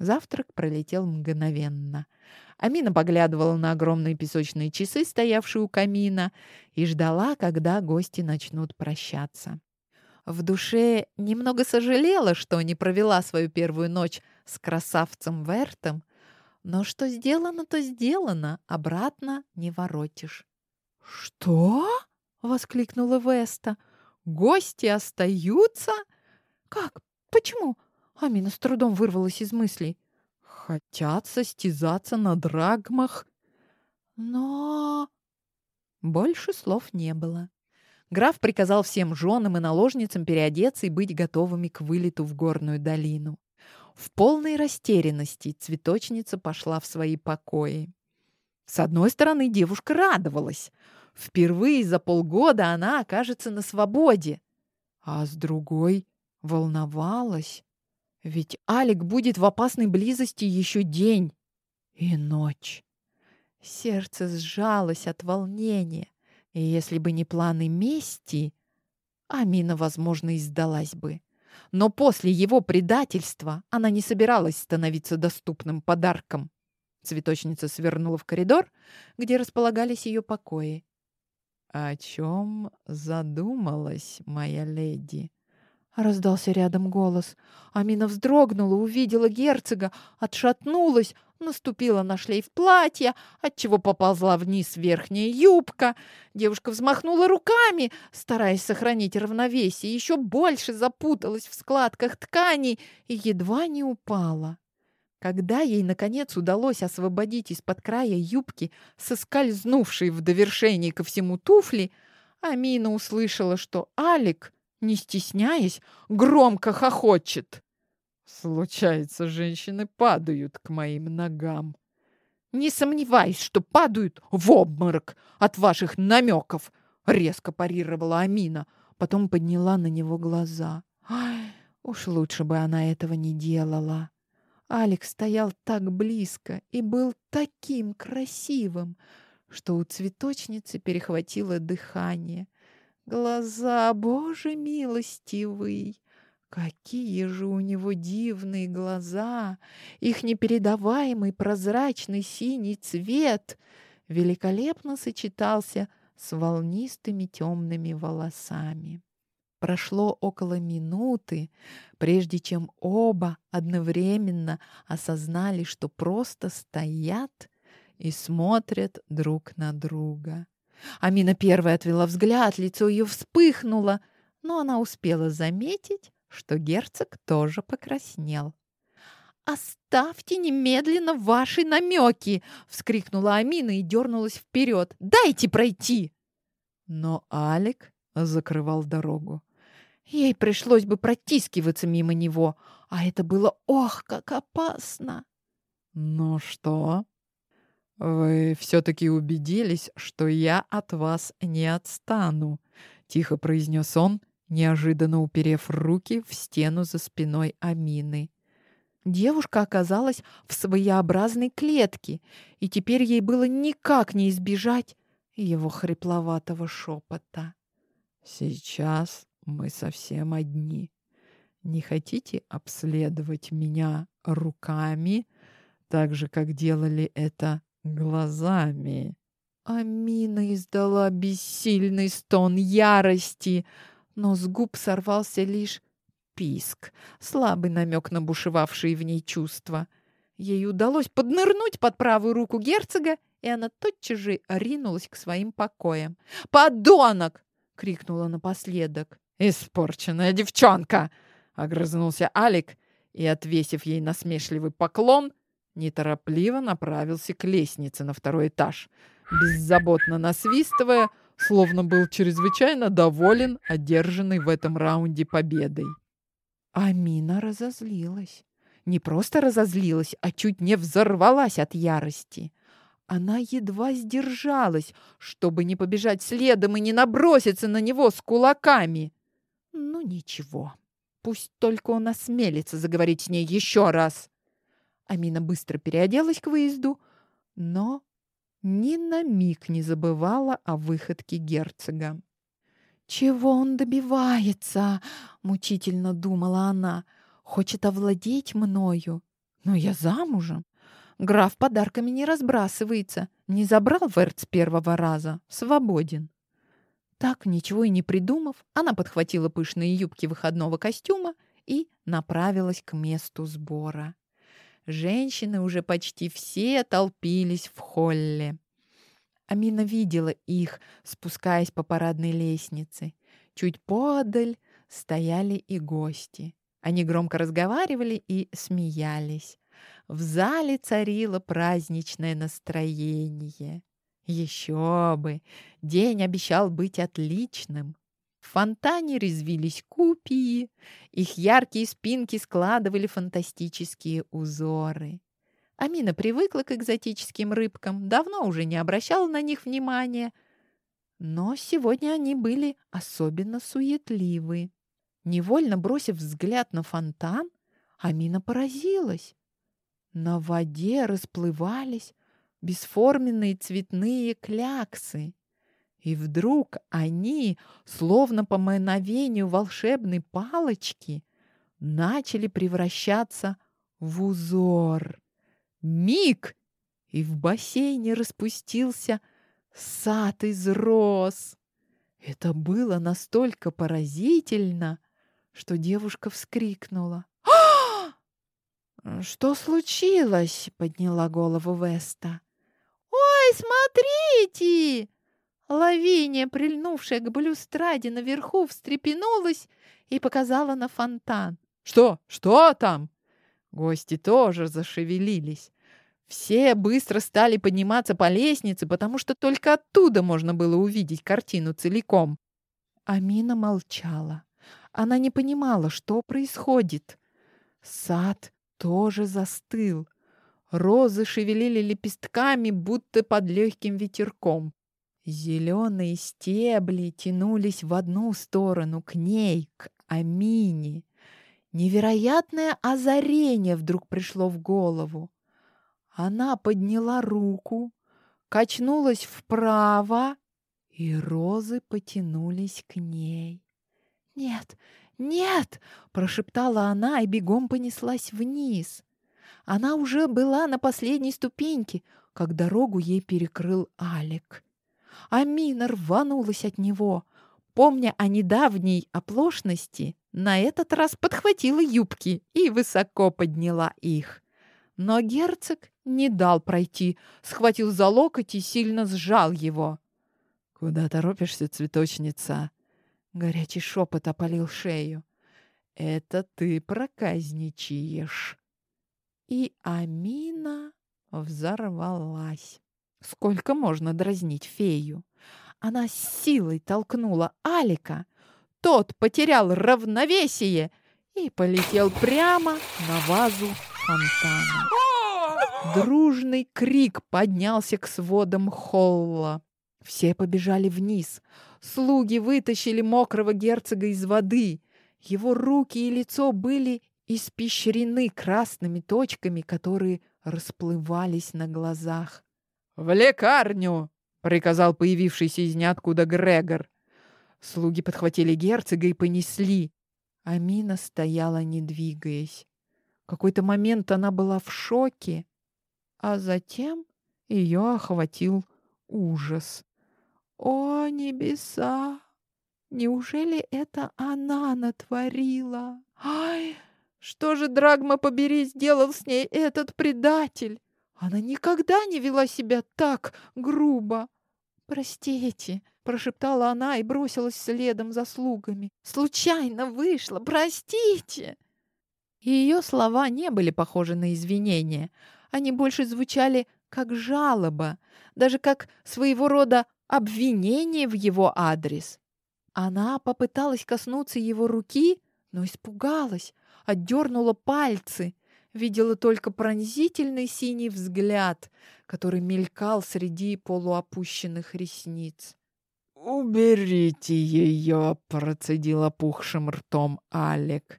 Завтрак пролетел мгновенно. Амина поглядывала на огромные песочные часы, стоявшие у камина, и ждала, когда гости начнут прощаться. В душе немного сожалела, что не провела свою первую ночь с красавцем Вертом, но что сделано, то сделано, обратно не воротишь. «Что?» — воскликнула Веста. «Гости остаются? Как? Почему?» Амина с трудом вырвалась из мыслей. «Хотят состязаться на драгмах?» Но больше слов не было. Граф приказал всем женам и наложницам переодеться и быть готовыми к вылету в горную долину. В полной растерянности цветочница пошла в свои покои. С одной стороны, девушка радовалась. Впервые за полгода она окажется на свободе. А с другой волновалась. Ведь Алик будет в опасной близости еще день и ночь. Сердце сжалось от волнения. И если бы не планы мести, Амина, возможно, и сдалась бы. Но после его предательства она не собиралась становиться доступным подарком. Цветочница свернула в коридор, где располагались ее покои. «О чем задумалась моя леди?» Раздался рядом голос. Амина вздрогнула, увидела герцога, отшатнулась, наступила на шлейф платья, отчего поползла вниз верхняя юбка. Девушка взмахнула руками, стараясь сохранить равновесие, еще больше запуталась в складках тканей и едва не упала. Когда ей, наконец, удалось освободить из-под края юбки соскользнувшей в довершении ко всему туфли, Амина услышала, что Алик, не стесняясь, громко хохочет. «Случается, женщины падают к моим ногам». «Не сомневаюсь, что падают в обморок от ваших намеков», — резко парировала Амина, потом подняла на него глаза. «Ай, уж лучше бы она этого не делала». Алекс стоял так близко и был таким красивым, что у цветочницы перехватило дыхание. Глаза, Боже милостивый! Какие же у него дивные глаза! Их непередаваемый прозрачный синий цвет великолепно сочетался с волнистыми темными волосами. Прошло около минуты, прежде чем оба одновременно осознали, что просто стоят и смотрят друг на друга. Амина первая отвела взгляд, лицо ее вспыхнуло, но она успела заметить, что герцог тоже покраснел. «Оставьте немедленно ваши намеки!» — вскрикнула Амина и дернулась вперед. «Дайте пройти!» Но Алик закрывал дорогу. Ей пришлось бы протискиваться мимо него, а это было ох, как опасно. «Ну что, вы все-таки убедились, что я от вас не отстану?» — тихо произнес он, неожиданно уперев руки в стену за спиной Амины. Девушка оказалась в своеобразной клетке, и теперь ей было никак не избежать его хрипловатого шепота. «Сейчас мы совсем одни. Не хотите обследовать меня руками, так же, как делали это глазами?» Амина издала бессильный стон ярости, но с губ сорвался лишь писк, слабый намек на бушевавшие в ней чувства. Ей удалось поднырнуть под правую руку герцога, и она тотчас же ринулась к своим покоям. «Подонок!» — крикнула напоследок. «Испорченная девчонка!» — огрызнулся Алик и, отвесив ей насмешливый поклон, неторопливо направился к лестнице на второй этаж, беззаботно насвистывая, словно был чрезвычайно доволен одержанной в этом раунде победой. Амина разозлилась. Не просто разозлилась, а чуть не взорвалась от ярости. Она едва сдержалась, чтобы не побежать следом и не наброситься на него с кулаками. Ну ничего, пусть только он осмелится заговорить с ней еще раз. Амина быстро переоделась к выезду, но ни на миг не забывала о выходке герцога. «Чего он добивается?» — мучительно думала она. «Хочет овладеть мною? Но я замужем. Граф подарками не разбрасывается. Не забрал Верт с первого раза. Свободен. Так, ничего и не придумав, она подхватила пышные юбки выходного костюма и направилась к месту сбора. Женщины уже почти все толпились в холле. Амина видела их, спускаясь по парадной лестнице. Чуть подаль стояли и гости. Они громко разговаривали и смеялись. В зале царило праздничное настроение. Еще бы! День обещал быть отличным. В фонтане резвились купии. Их яркие спинки складывали фантастические узоры. Амина привыкла к экзотическим рыбкам, давно уже не обращала на них внимания. Но сегодня они были особенно суетливы. Невольно бросив взгляд на фонтан, Амина поразилась. На воде расплывались бесформенные цветные кляксы. И вдруг они, словно по мановению волшебной палочки, начали превращаться в узор. Миг! И в бассейне распустился сад из роз. Это было настолько поразительно, что девушка вскрикнула. «Что случилось?» — подняла голову Веста. «Ой, смотрите!» Лавиния, прильнувшая к балюстраде наверху, встрепенулась и показала на фонтан. «Что? Что там?» Гости тоже зашевелились. Все быстро стали подниматься по лестнице, потому что только оттуда можно было увидеть картину целиком. Амина молчала. Она не понимала, что происходит. Сад тоже застыл. Розы шевелили лепестками, будто под легким ветерком. Зеленые стебли тянулись в одну сторону, к ней, к Амине. Невероятное озарение вдруг пришло в голову. Она подняла руку, качнулась вправо, и розы потянулись к ней. «Нет, нет!» — прошептала она и бегом понеслась вниз. Она уже была на последней ступеньке, как дорогу ей перекрыл Алек. Амина рванулась от него. Помня о недавней оплошности, на этот раз подхватила юбки и высоко подняла их. Но герцог не дал пройти, схватил за локоть и сильно сжал его. «Куда торопишься, цветочница?» Горячий шепот опалил шею. «Это ты проказничаешь». И Амина взорвалась. Сколько можно дразнить фею? Она с силой толкнула Алика. Тот потерял равновесие и полетел прямо на вазу фонтана. Дружный крик поднялся к сводам холла. Все побежали вниз. Слуги вытащили мокрого герцога из воды. Его руки и лицо были испещрены красными точками, которые расплывались на глазах. «В лекарню!» — приказал появившийся из ниоткуда Грегор. Слуги подхватили герцога и понесли. Амина стояла, не двигаясь. В какой-то момент она была в шоке, а затем ее охватил ужас. «О, небеса! Неужели это она натворила? Ай, что же, Драгма побери, сделал с ней этот предатель? Она никогда не вела себя так грубо. Простите!» — прошептала она и бросилась следом за слугами. «Случайно вышло! Простите!» Ее слова не были похожи на извинения. Они больше звучали как жалоба, даже как своего рода обвинение в его адрес. Она попыталась коснуться его руки, но испугалась, отдернула пальцы, видела только пронзительный синий взгляд, который мелькал среди полуопущенных ресниц. «Уберите ее!» — процедил опухшим ртом Алек.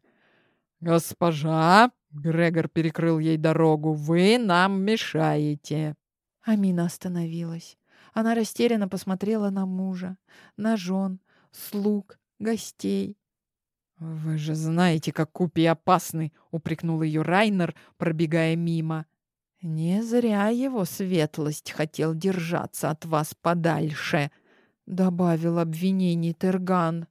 «Госпожа!» — Грегор перекрыл ей дорогу. «Вы нам мешаете!» Амина остановилась. Она растерянно посмотрела на мужа, на жен, слуг, гостей. «Вы же знаете, как Купи опасны!» — упрекнул ее Райнер, пробегая мимо. «Не зря его светлость хотел держаться от вас подальше», — добавил обвинений Терган.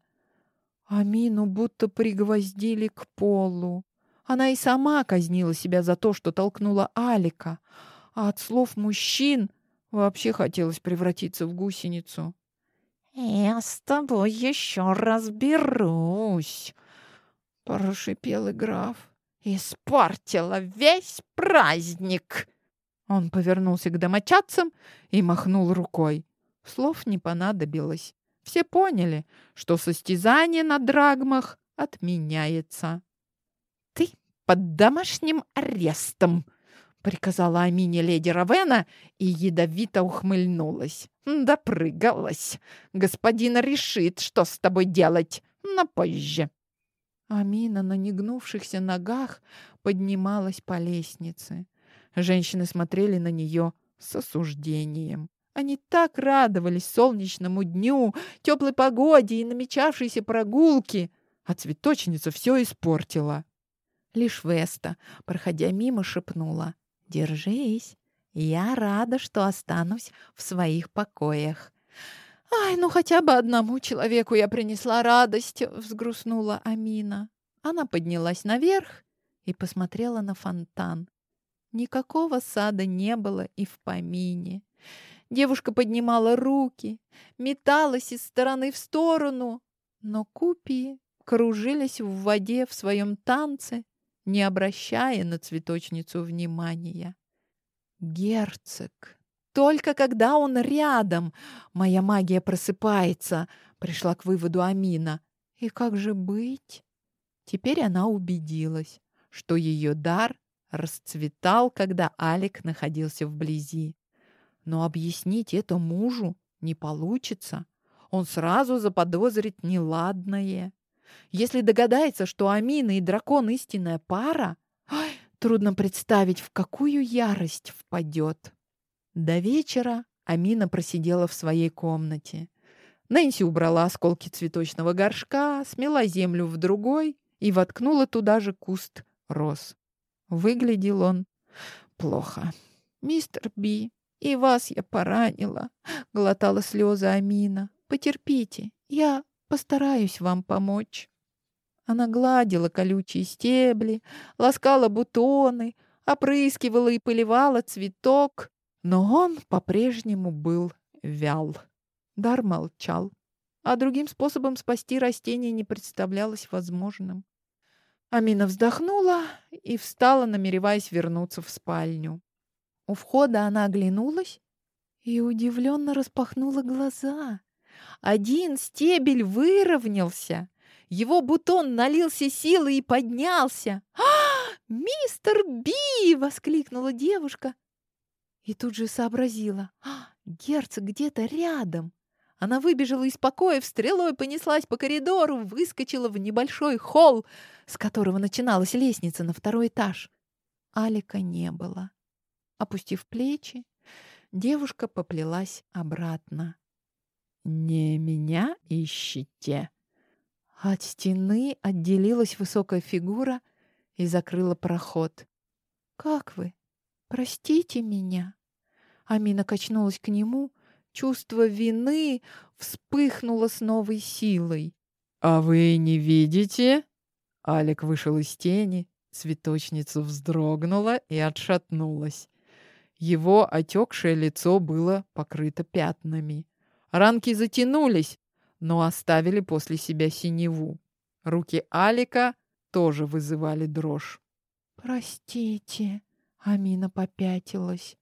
Амину будто пригвоздили к полу. Она и сама казнила себя за то, что толкнула Алика, а от слов мужчин вообще хотелось превратиться в гусеницу. «Я с тобой еще разберусь», — прошипел и граф. «Испортила весь праздник!» Он повернулся к домочадцам и махнул рукой. Слов не понадобилось. Все поняли, что состязание на драгмах отменяется. «Ты под домашним арестом!» — приказала Амине леди Равена и ядовито ухмыльнулась. «Допрыгалась. Господин решит, что с тобой делать, но позже». Амина на негнувшихся ногах поднималась по лестнице. Женщины смотрели на нее с осуждением. Они так радовались солнечному дню, теплой погоде и намечавшейся прогулке, а цветочница все испортила. Лишь Веста, проходя мимо, шепнула: «Держись, я рада, что останусь в своих покоях». «Ай, ну хотя бы одному человеку я принесла радость», — взгрустнула Амина. Она поднялась наверх и посмотрела на фонтан. Никакого сада не было и в помине. Девушка поднимала руки, металась из стороны в сторону, но купии кружились в воде в своем танце, не обращая на цветочницу внимания. «Герцог! Только когда он рядом, моя магия просыпается», — пришла к выводу Амина. «И как же быть?» Теперь она убедилась, что ее дар расцветал, когда Алик находился вблизи. Но объяснить это мужу не получится. Он сразу заподозрит неладное. Если догадается, что Амина и дракон истинная пара, трудно представить, в какую ярость впадет. До вечера Амина просидела в своей комнате. Нэнси убрала осколки цветочного горшка, смела землю в другой и воткнула туда же куст роз. Выглядел он плохо. «Мистер Би, и вас я поранила», — глотала слезы Амина. «Потерпите, я постараюсь вам помочь». Она гладила колючие стебли, ласкала бутоны, опрыскивала и поливала цветок, но он по-прежнему был вял. Дар молчал, а другим способом спасти растение не представлялось возможным. Амина вздохнула и встала, намереваясь вернуться в спальню. У входа она оглянулась и удивленно распахнула глаза. Один стебель выровнялся, его бутон налился силой и поднялся. «Мистер Би!» — воскликнула девушка. И тут же сообразила: герцог где-то рядом. Она выбежала из покоя, стрелой понеслась по коридору, выскочила в небольшой холл, с которого начиналась лестница на второй этаж. Алика не было. Опустив плечи, девушка поплелась обратно. «Не меня ищите!» От стены отделилась высокая фигура и закрыла проход. «Как вы? Простите меня!» Амина качнулась к нему. Чувство вины вспыхнуло с новой силой. «А вы не видите?» Алик вышел из тени, цветочница вздрогнула и отшатнулась. Его отекшее лицо было покрыто пятнами. Ранки затянулись, но оставили после себя синеву. Руки Алика тоже вызывали дрожь. «Простите», — Амина попятилась.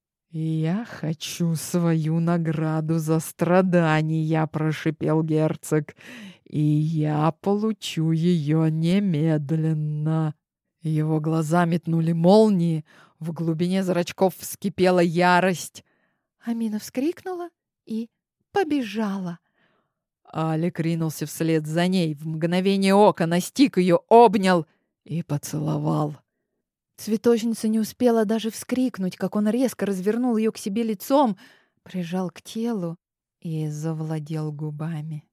«Я хочу свою награду за страдания», — прошипел герцог, «и я получу ее немедленно». Его глаза метнули молнии, в глубине зрачков вскипела ярость. Амина вскрикнула и побежала. Алик ринулся вслед за ней, в мгновение ока настиг ее, обнял и поцеловал. Цветочница не успела даже вскрикнуть, как он резко развернул ее к себе лицом, прижал к телу и завладел губами.